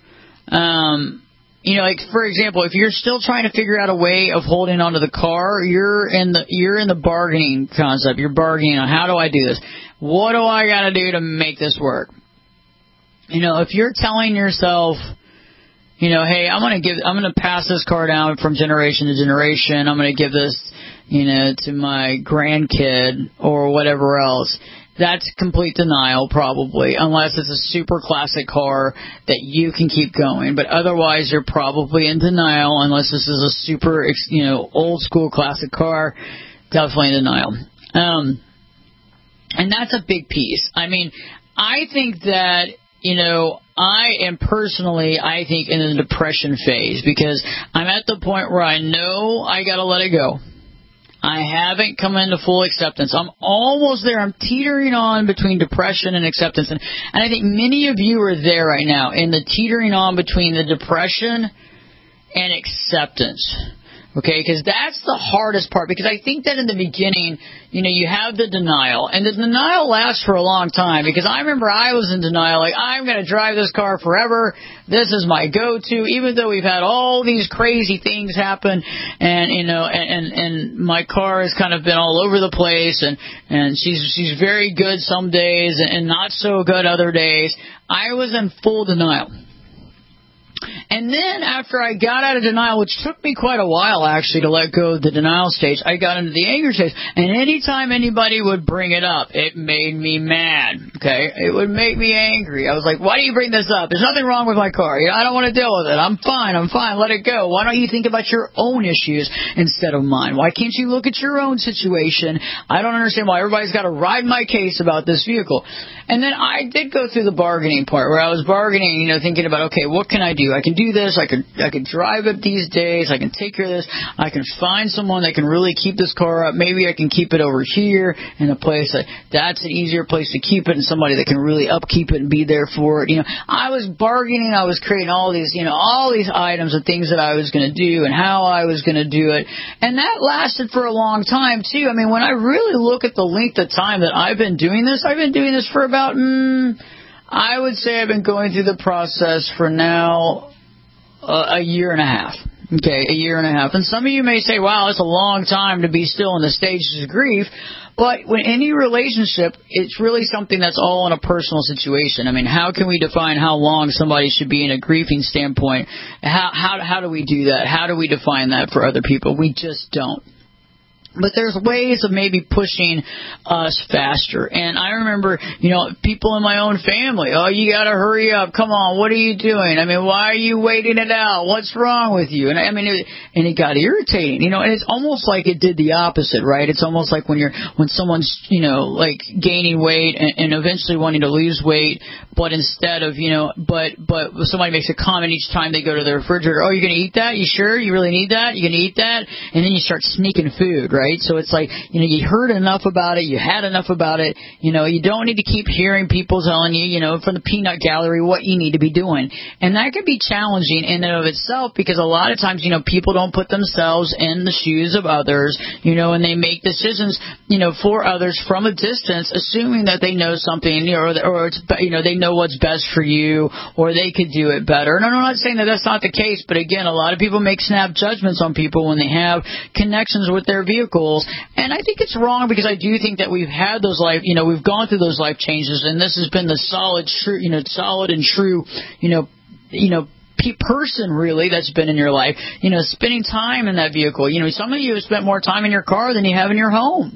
Um, you know, like, for example, if you're still trying to figure out a way of holding onto the car, you're in the you're in the bargaining concept. You're bargaining on, how do I do this? What do I got to do to make this work? You know, if you're telling yourself, you know, hey, I'm going to give, I'm going to pass this car down from generation to generation. I'm going to give this, you know, to my grandkid or whatever else. That's complete denial, probably, unless it's a super classic car that you can keep going. But otherwise, you're probably in denial, unless this is a super, you know, old school classic car. Definitely in denial. Um, and that's a big piece. I mean, I think that, you know, I am personally, I think, in the depression phase, because I'm at the point where I know I got to let it go. I haven't come into full acceptance. I'm almost there. I'm teetering on between depression and acceptance. And, and I think many of you are there right now, in the teetering on between the depression and acceptance. Okay, because that's the hardest part. Because I think that in the beginning, you know, you have the denial. And the denial lasts for a long time. Because I remember I was in denial, like, I'm going to drive this car forever. This is my go-to. Even though we've had all these crazy things happen. And, you know, and, and, and my car has kind of been all over the place. And, and she's, she's very good some days and, and not so good other days. I was in full denial. And then after I got out of denial, which took me quite a while actually to let go of the denial stage, I got into the anger stage. And anytime anybody would bring it up, it made me mad. Okay, it would make me angry. I was like, why do you bring this up? There's nothing wrong with my car. You know, I don't want to deal with it. I'm fine. I'm fine. Let it go. Why don't you think about your own issues instead of mine? Why can't you look at your own situation? I don't understand why everybody's got to ride my case about this vehicle. And then I did go through the bargaining part where I was bargaining, you know, thinking about, okay, what can I do? do. I can do this. I can I can drive it these days. I can take care of this. I can find someone that can really keep this car up. Maybe I can keep it over here in a place that that's an easier place to keep it, and somebody that can really upkeep it and be there for it. You know, I was bargaining. I was creating all these, you know, all these items of things that I was going to do and how I was going to do it, and that lasted for a long time too. I mean, when I really look at the length of time that I've been doing this, I've been doing this for about, mm, I would say I've been going through the process for now uh, a year and a half. Okay, a year and a half. And some of you may say, wow, it's a long time to be still in the stages of grief. But when any relationship, it's really something that's all in a personal situation. I mean, how can we define how long somebody should be in a grieving standpoint? How, how, how do we do that? How do we define that for other people? We just don't. But there's ways of maybe pushing us faster. And I remember, you know, people in my own family, oh, you got to hurry up. Come on, what are you doing? I mean, why are you waiting it out? What's wrong with you? And I mean, it, and it got irritating, you know, and it's almost like it did the opposite, right? It's almost like when you're, when someone's, you know, like gaining weight and, and eventually wanting to lose weight, but instead of, you know, but, but somebody makes a comment each time they go to the refrigerator, oh, you're going to eat that? You sure? You really need that? You going to eat that? And then you start sneaking food, right? Right? So it's like, you know, you heard enough about it, you had enough about it, you know, you don't need to keep hearing people telling you, you know, from the peanut gallery what you need to be doing. And that can be challenging in and of itself because a lot of times, you know, people don't put themselves in the shoes of others, you know, and they make decisions, you know, for others from a distance, assuming that they know something, you know, or, or it's, you know, they know what's best for you or they could do it better. And I'm not saying that that's not the case, but again, a lot of people make snap judgments on people when they have connections with their vehicle. And I think it's wrong because I do think that we've had those life, you know, we've gone through those life changes, and this has been the solid, true, you know, solid and true, you know, you know, person really that's been in your life, you know, spending time in that vehicle. You know, some of you have spent more time in your car than you have in your home.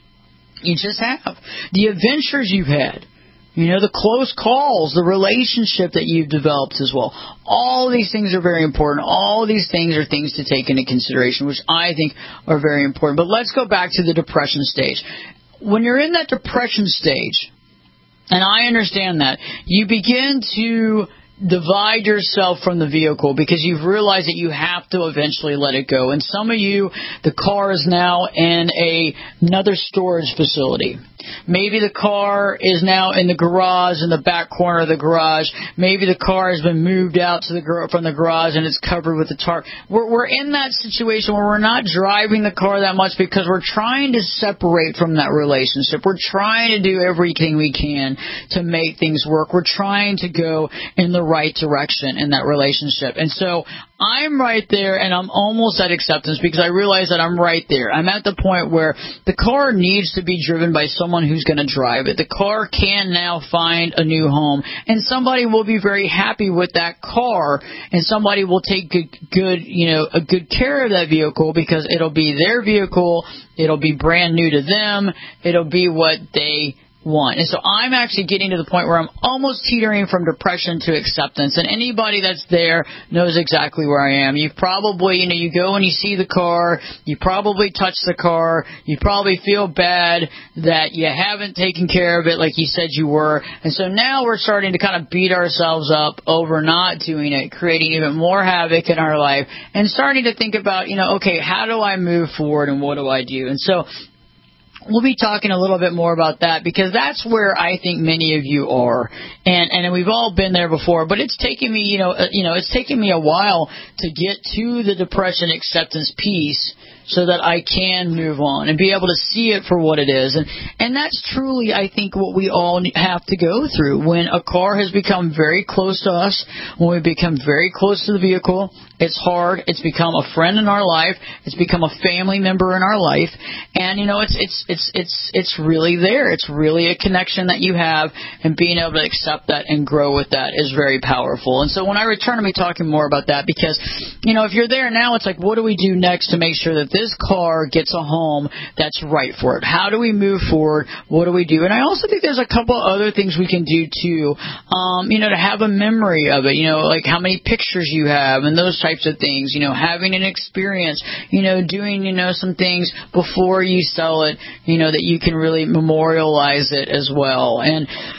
You just have. The adventures you've had. You know, the close calls, the relationship that you've developed as well. All these things are very important. All these things are things to take into consideration, which I think are very important. But let's go back to the depression stage. When you're in that depression stage, and I understand that, you begin to divide yourself from the vehicle because you've realized that you have to eventually let it go. And some of you, the car is now in a, another storage facility. Maybe the car is now in the garage, in the back corner of the garage. Maybe the car has been moved out to the from the garage and it's covered with the tarp. We're, we're in that situation where we're not driving the car that much because we're trying to separate from that relationship. We're trying to do everything we can to make things work. We're trying to go in the right direction in that relationship. And so I'm right there, and I'm almost at acceptance because I realize that I'm right there. I'm at the point where the car needs to be driven by someone who's going to drive it. The car can now find a new home, and somebody will be very happy with that car, and somebody will take good, good, you know, a good care of that vehicle because it'll be their vehicle. It'll be brand new to them. It'll be what they want. And so I'm actually getting to the point where I'm almost teetering from depression to acceptance. And anybody that's there knows exactly where I am. You probably, you know, you go and you see the car, you probably touch the car, you probably feel bad that you haven't taken care of it like you said you were. And so now we're starting to kind of beat ourselves up over not doing it, creating even more havoc in our life, and starting to think about, you know, okay, how do I move forward and what do I do? And so we'll be talking a little bit more about that because that's where I think many of you are, and and we've all been there before. But it's taken me, you know, uh, you know, it's taken me a while to get to the depression acceptance piece, so that I can move on and be able to see it for what it is. And and that's truly, I think, what we all have to go through. When a car has become very close to us, when we become very close to the vehicle, it's hard. It's become a friend in our life. It's become a family member in our life. And, you know, it's it's it's it's it's really there. It's really a connection that you have, and being able to accept that and grow with that is very powerful. And so when I return, I'll be talking more about that because, you know, if you're there now, it's like, what do we do next to make sure that this car gets a home that's right for it? How do we move forward? What do we do? And I also think there's a couple other things we can do too, um, you know, to have a memory of it, you know, like how many pictures you have and those types of things, you know, having an experience, you know, doing, you know, some things before you sell it, you know, that you can really memorialize it as well. And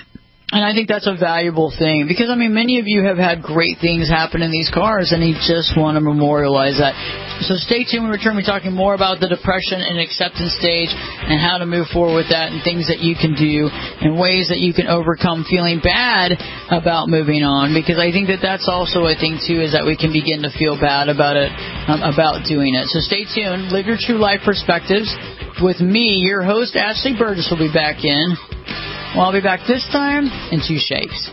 And I think that's a valuable thing because, I mean, many of you have had great things happen in these cars, and you just want to memorialize that. So stay tuned. When we return, we're talking more about the depression and acceptance stage and how to move forward with that and things that you can do and ways that you can overcome feeling bad about moving on, because I think that that's also a thing, too, is that we can begin to feel bad about it, um, about doing it. So stay tuned. Live your true life perspectives. With me, your host, Ashley Burgess, will be back in. Well, I'll be back this time in two shakes.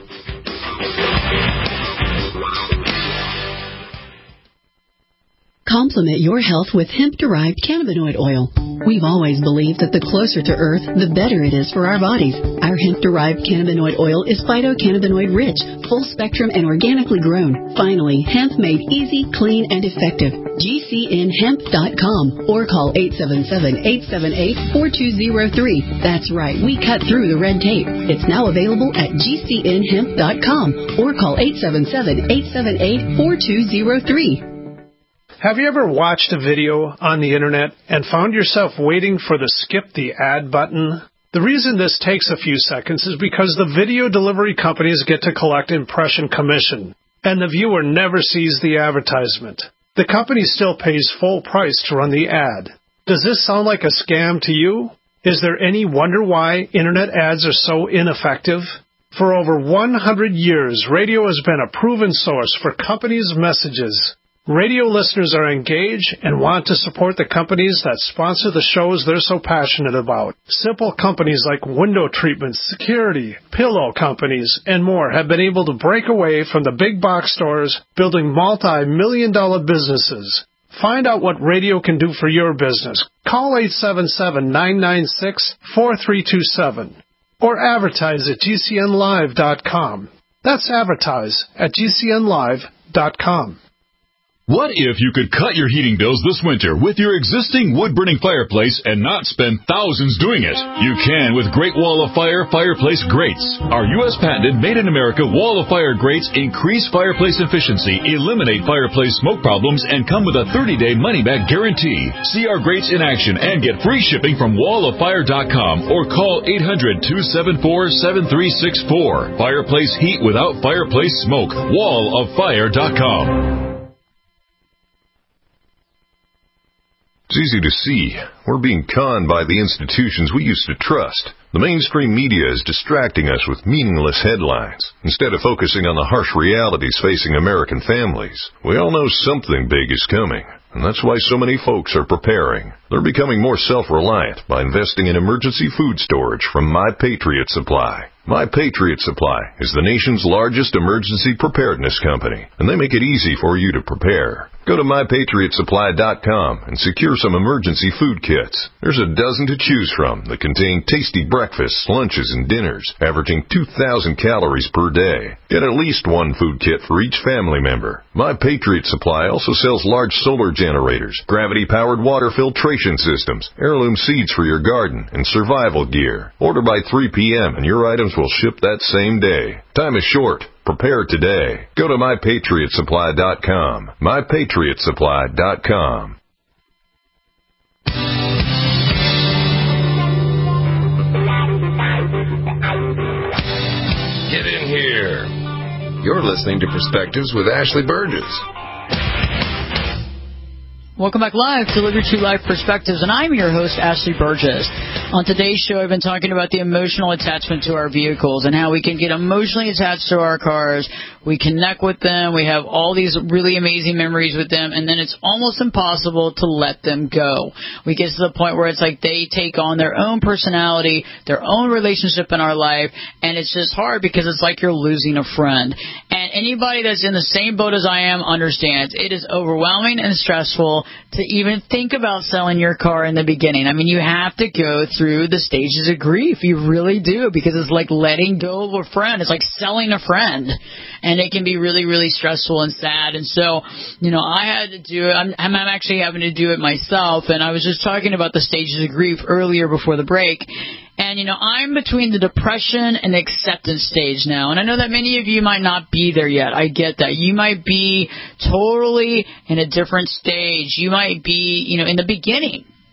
Complement your health with hemp-derived cannabinoid oil. We've always believed that the closer to Earth, the better it is for our bodies. Our hemp-derived cannabinoid oil is phytocannabinoid-rich, full-spectrum, and organically grown. Finally, hemp made easy, clean, and effective. G C N hemp dot com or call eight seven seven, eight seven eight, four two zero three. That's right, we cut through the red tape. It's now available at G C N hemp dot com or call eight seven seven, eight seven eight, four two zero three. Have you ever watched a video on the internet and found yourself waiting for the skip the ad button? The reason this takes a few seconds is because the video delivery companies get to collect impression commission, and the viewer never sees the advertisement. The company still pays full price to run the ad. Does this sound like a scam to you? Is there any wonder why internet ads are so ineffective? For over one hundred years, radio has been a proven source for companies' messages. Radio listeners are engaged and want to support the companies that sponsor the shows they're so passionate about. Simple companies like window treatments, security, pillow companies, and more have been able to break away from the big box stores, building multi-million dollar businesses. Find out what radio can do for your business. Call eight seven seven, nine nine six, four three two seven or advertise at G C N live dot com. That's advertise at G C N live dot com. What if you could cut your heating bills this winter with your existing wood-burning fireplace and not spend thousands doing it? You can with Great Wall of Fire Fireplace Grates. Our U S patented made-in-America Wall of Fire grates increase fireplace efficiency, eliminate fireplace smoke problems, and come with a thirty-day money-back guarantee. See our grates in action and get free shipping from wall of fire dot com or call eight hundred, two seven four, seven three six four. Fireplace heat without fireplace smoke. wall of fire dot com. It's easy to see. We're being conned by the institutions we used to trust. The mainstream media is distracting us with meaningless headlines instead of focusing on the harsh realities facing American families. We all know something big is coming, and that's why so many folks are preparing. They're becoming more self-reliant by investing in emergency food storage from My Patriot Supply. My Patriot Supply is the nation's largest emergency preparedness company, and they make it easy for you to prepare. Go to my patriot supply dot com and secure some emergency food kits. There's a dozen to choose from that contain tasty breakfasts, lunches, and dinners, averaging two thousand calories per day. Get at least one food kit for each family member. My Patriot Supply also sells large solar generators, gravity-powered water filtration systems, heirloom seeds for your garden, and survival gear. Order by three p.m. and your items will ship that same day. Time is short. Prepare today. Go to my patriot supply dot com. my patriot supply dot com. Get in here. You're listening to Perspectives with Ashley Burgess. Welcome back live to Live Your True Life Perspectives, and I'm your host, Ashley Burgess. On today's show, I've been talking about the emotional attachment to our vehicles and how we can get emotionally attached to our cars. We connect with them. We have all these really amazing memories with them, and then it's almost impossible to let them go. We get to the point where it's like they take on their own personality, their own relationship in our life, and it's just hard because it's like you're losing a friend. And anybody that's in the same boat as I am understands it is overwhelming and stressful to even think about selling your car in the beginning. I mean, you have to go through the stages of grief. You really do, because it's like letting go of a friend. It's like selling a friend. And it can be really, really stressful and sad. And so, you know, I had to do it. I'm, I'm actually having to do it myself. And I was just talking about the stages of grief earlier before the break. And, you know, I'm between the depression and the acceptance stage now. And I know that many of you might not be there yet. I get that. You might be totally in a different stage. You might be, you know, in the beginning.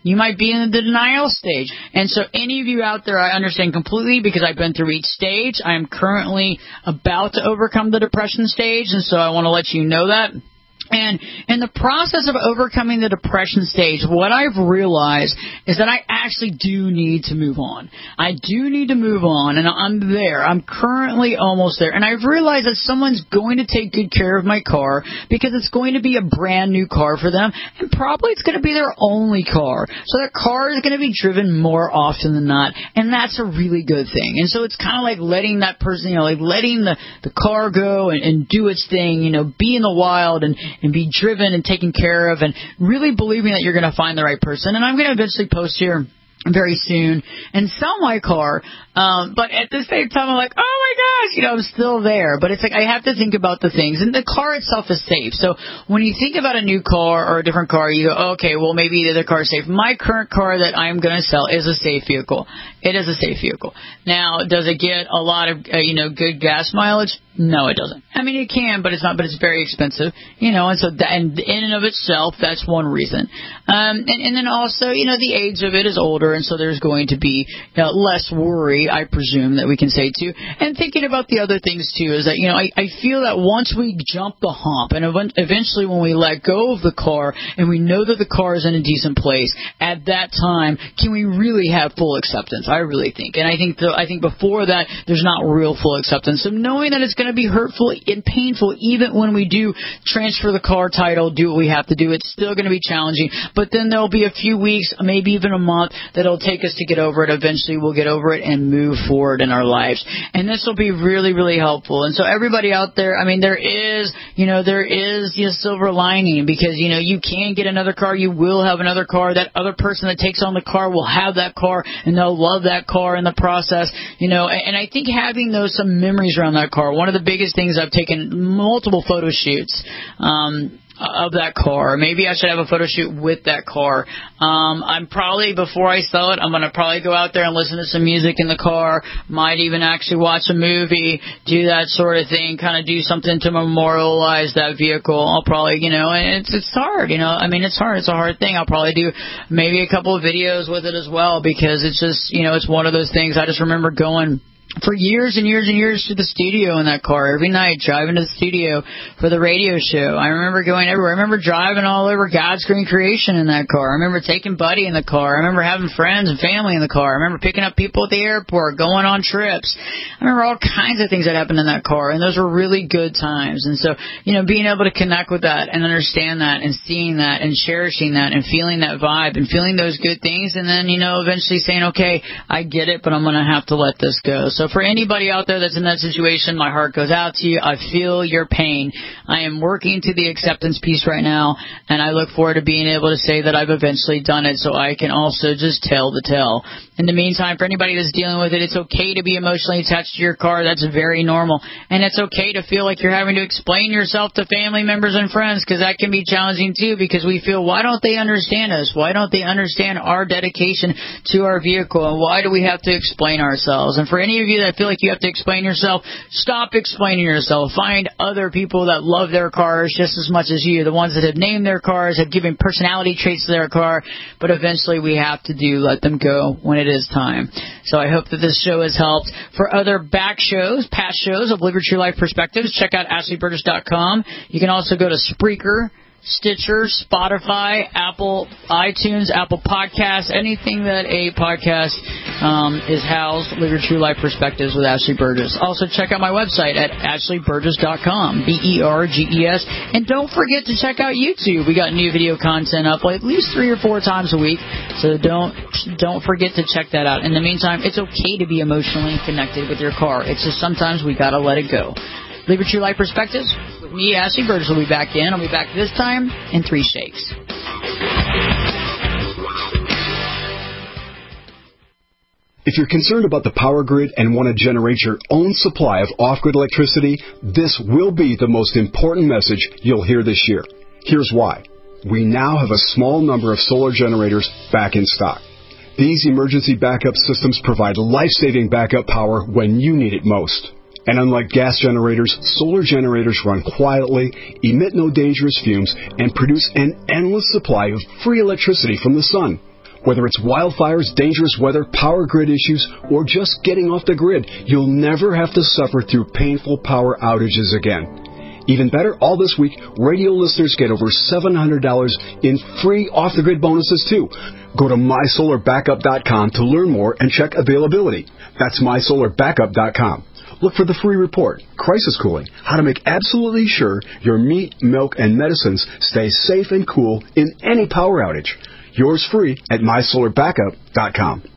You might be in the denial stage. And so any of you out there, I understand completely because I've been through each stage. I am currently about to overcome the depression stage, and so I want to let you know that. And in the process of overcoming the depression stage, what I've realized is that I actually do need to move on. I do need to move on, and I'm there. I'm currently almost there. And I've realized that someone's going to take good care of my car because it's going to be a brand new car for them, and probably it's going to be their only car. So that car is going to be driven more often than not, and that's a really good thing. And so it's kind of like letting that person, you know, like letting the, the car go and, and do its thing, you know, be in the wild and and be driven and taken care of, and really believing that you're going to find the right person. And I'm going to eventually post here very soon and sell my car. Um, but at the same time, I'm like, oh my gosh, you know, I'm still there. But it's like I have to think about the things. And the car itself is safe. So when you think about a new car or a different car, you go, oh, okay, well, maybe the other car is safe. My current car that I'm going to sell is a safe vehicle. It is a safe vehicle. Now, does it get a lot of, uh, you know, good gas mileage? No, it doesn't. I mean, it can, but it's not, but it's very expensive, you know, and so that, and in and of itself, that's one reason. Um, and, and then also, you know, the age of it is older, and so there's going to be you know, less worry, I presume, that we can say too. And thinking about the other things too is that, you know, I, I feel that once we jump the hump, and eventually when we let go of the car, and we know that the car is in a decent place, at that time, can we really have full acceptance? I really think. And I think, the, I think before that, there's not real full acceptance. So knowing that it's going to be hurtful and painful even when we do transfer the car title, do what we have to do, it's still going to be challenging. But then there'll be a few weeks, maybe even a month, that'll take us to get over it. Eventually we'll get over it and move forward in our lives. And this will be really, really helpful. And so everybody out there, I mean, there is, you know, there is a silver lining because, you know, you can get another car. You will have another car. That other person that takes on the car will have that car, and they'll love that car in the process, you know. And I think having those some memories around that car, one of the biggest things, I've taken multiple photo shoots um, of that car. Maybe I should have a photo shoot with that car. Um, I'm probably, before I sell it, I'm going to probably go out there and listen to some music in the car, might even actually watch a movie, do that sort of thing, kind of do something to memorialize that vehicle. I'll probably, you know, and it's, it's hard, you know, I mean, it's hard. It's a hard thing. I'll probably do maybe a couple of videos with it as well because it's just, you know, it's one of those things. I just remember going for years and years and years to the studio in that car every night, driving to the studio for the radio show. I remember going everywhere. I remember driving all over God's Green Creation in that car. I remember taking Buddy in the car. I remember having friends and family in the car. I remember picking up people at the airport, going on trips. I remember all kinds of things that happened in that car, and those were really good times. And so, you know, being able to connect with that and understand that and seeing that and cherishing that and feeling that vibe and feeling those good things, and then, you know, eventually saying, okay, I get it, but I'm going to have to let this go. So for anybody out there that's in that situation, my heart goes out to you. I feel your pain. I am working to the acceptance piece right now, and I look forward to being able to say that I've eventually done it so I can also just tell the tale. In the meantime, for anybody that's dealing with it, it's okay to be emotionally attached to your car. That's very normal. And it's okay to feel like you're having to explain yourself to family members and friends, because that can be challenging too, because we feel, why don't they understand us? Why don't they understand our dedication to our vehicle? And why do we have to explain ourselves? And for any of you that feel like you have to explain yourself, stop explaining yourself. Find other people that love their cars just as much as you, the ones that have named their cars, have given personality traits to their car, but eventually we have to do let them go when it is time. So I hope that this show has helped. For other back shows, past shows of Live Your True Life Perspectives, check out ashley burgess dot com. You can also go to Spreaker, Stitcher, Spotify, Apple, iTunes, Apple Podcasts, anything that a podcast um, is housed. Live Your True Life Perspectives with Ashley Burgess. Also, check out my website at ashley burgess dot com, B E R G E S. And don't forget to check out YouTube. We got new video content up at least three or four times a week, so don't don't forget to check that out. In the meantime, it's okay to be emotionally connected with your car. It's just sometimes we got to let it go. Live Your True Life Perspectives. Me, Ashley Burgess, will be back in. I'll be back this time in three shakes. If you're concerned about the power grid and want to generate your own supply of off-grid electricity, this will be the most important message you'll hear this year. Here's why. We now have a small number of solar generators back in stock. These emergency backup systems provide life-saving backup power when you need it most. And unlike gas generators, solar generators run quietly, emit no dangerous fumes, and produce an endless supply of free electricity from the sun. Whether it's wildfires, dangerous weather, power grid issues, or just getting off the grid, you'll never have to suffer through painful power outages again. Even better, all this week, radio listeners get over seven hundred dollars in free off-the-grid bonuses, too. Go to my solar backup dot com to learn more and check availability. That's my solar backup dot com. Look for the free report, Crisis Cooling, how to make absolutely sure your meat, milk, and medicines stay safe and cool in any power outage. Yours free at my solar backup dot com.